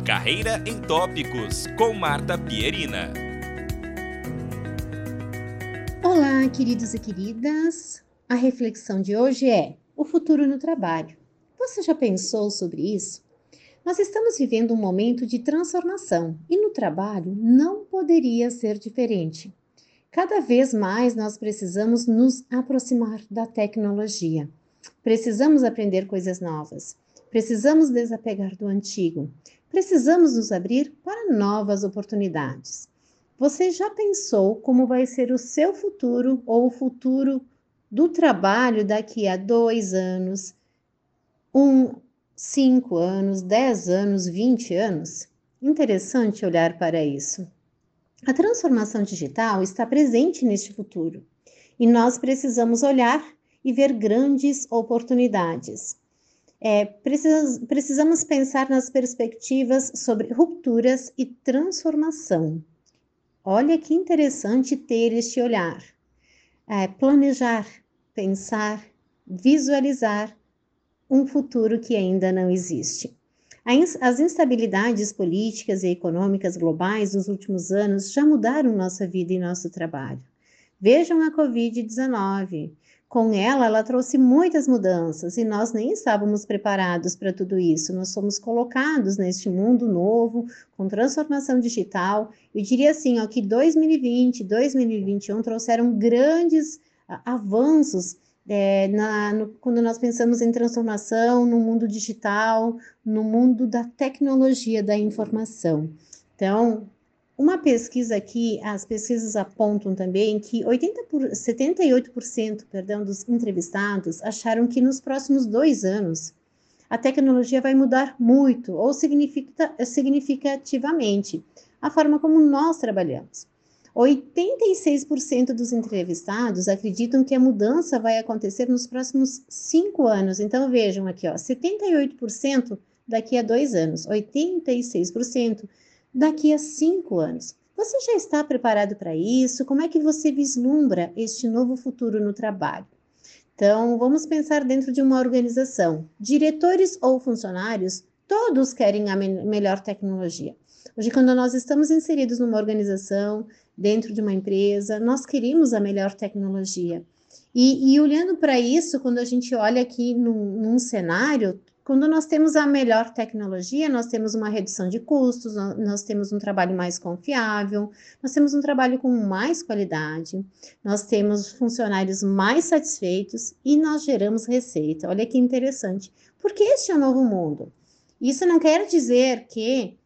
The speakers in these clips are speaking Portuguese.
Carreira em Tópicos, com Marta Pierina. Olá, queridos e queridas. A reflexão de hoje é o futuro no trabalho. Você já pensou sobre isso? Nós estamos vivendo um momento de transformação e no trabalho não poderia ser diferente. Cada vez mais nós precisamos nos aproximar da tecnologia. Precisamos aprender coisas novas. Precisamos desapegar do antigo. Precisamos nos abrir para novas oportunidades. Você já pensou como vai ser o seu futuro ou o futuro do trabalho daqui a 2 anos, 5 anos, 10 anos, 20 anos? Interessante olhar para isso. A transformação digital está presente neste futuro e nós precisamos olhar e ver grandes oportunidades. Precisamos pensar nas perspectivas sobre rupturas e transformação. Olha que interessante ter este olhar. Planejar, pensar, visualizar um futuro que ainda não existe. As instabilidades políticas e econômicas globais dos últimos anos já mudaram nossa vida e nosso trabalho. Vejam a Covid-19. Com ela trouxe muitas mudanças e nós nem estávamos preparados para tudo isso. Nós fomos colocados neste mundo novo, com transformação digital. Eu diria assim, que 2020, 2021 trouxeram grandes avanços quando nós pensamos em transformação no mundo digital, no mundo da tecnologia da informação. Então, uma pesquisa aqui, as pesquisas apontam também que 78% dos entrevistados acharam que nos próximos 2 anos a tecnologia vai mudar muito ou significativamente a forma como nós trabalhamos. 86% dos entrevistados acreditam que a mudança vai acontecer nos próximos 5 anos. Então, vejam aqui, 78% daqui a 2 anos, 86% daqui a 5 anos. Você já está preparado para isso? Como é que você vislumbra este novo futuro no trabalho? Então, vamos pensar dentro de uma organização. Diretores ou funcionários, todos querem a melhor tecnologia. Hoje, quando nós estamos inseridos numa organização, dentro de uma empresa, nós queremos a melhor tecnologia. E olhando para isso, quando a gente olha aqui num cenário, quando nós temos a melhor tecnologia, nós temos uma redução de custos, nós temos um trabalho mais confiável, nós temos um trabalho com mais qualidade, nós temos funcionários mais satisfeitos e nós geramos receita. Olha que interessante. Porque este é o novo mundo. Isso não quer dizer que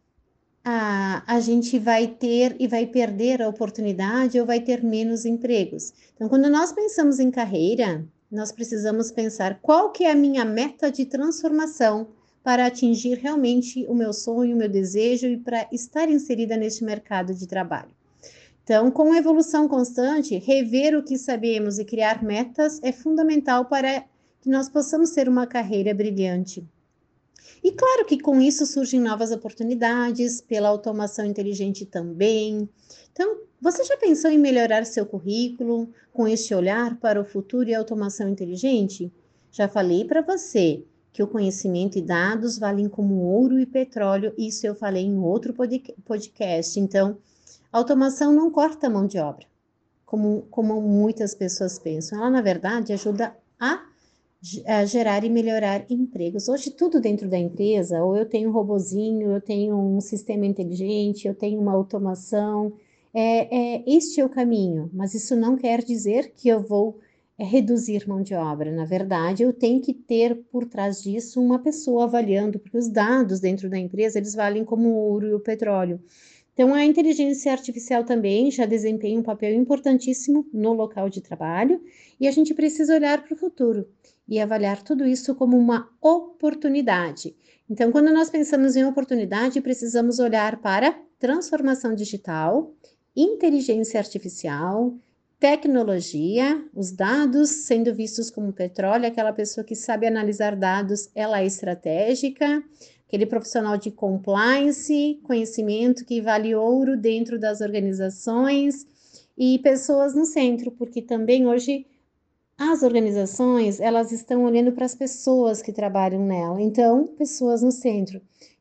a gente vai ter e vai perder a oportunidade ou vai ter menos empregos. Então, quando nós pensamos em carreira, nós precisamos pensar qual que é a minha meta de transformação para atingir realmente o meu sonho, o meu desejo e para estar inserida neste mercado de trabalho. Então, com a evolução constante, rever o que sabemos e criar metas é fundamental para que nós possamos ter uma carreira brilhante. E claro que com isso surgem novas oportunidades, pela automação inteligente também. Então, você já pensou em melhorar seu currículo com este olhar para o futuro e automação inteligente? Já falei para você que o conhecimento e dados valem como ouro e petróleo, isso eu falei em outro podcast. Então, automação não corta a mão de obra, como muitas pessoas pensam. Ela, na verdade, ajuda a gerar e melhorar empregos. Hoje, tudo dentro da empresa, ou eu tenho um robozinho, eu tenho um sistema inteligente, eu tenho uma automação. Este é o caminho, mas isso não quer dizer que eu vou reduzir mão de obra. Na verdade, eu tenho que ter por trás disso uma pessoa avaliando, porque os dados dentro da empresa, eles valem como o ouro e o petróleo. Então, a inteligência artificial também já desempenha um papel importantíssimo no local de trabalho e a gente precisa olhar para o futuro e avaliar tudo isso como uma oportunidade. Então, quando nós pensamos em oportunidade, precisamos olhar para transformação digital, inteligência artificial, tecnologia, os dados sendo vistos como petróleo, aquela pessoa que sabe analisar dados, ela é estratégica, aquele profissional de compliance, conhecimento que vale ouro dentro das organizações e pessoas no centro, porque também hoje as organizações, elas estão olhando para as pessoas que trabalham nela, então, pessoas no centro.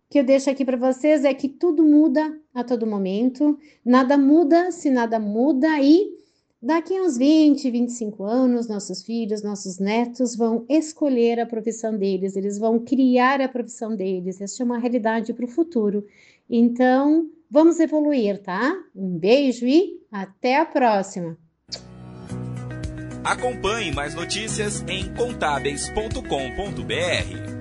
que eu deixo aqui para vocês é que tudo muda a todo momento, nada muda se nada muda, e daqui a uns 20, 25 anos, nossos filhos, nossos netos vão escolher a profissão deles, eles vão criar a profissão deles. Essa é uma realidade para o futuro. Então, vamos evoluir, tá? Um beijo e até a próxima! Acompanhe mais notícias em contábeis.com.br.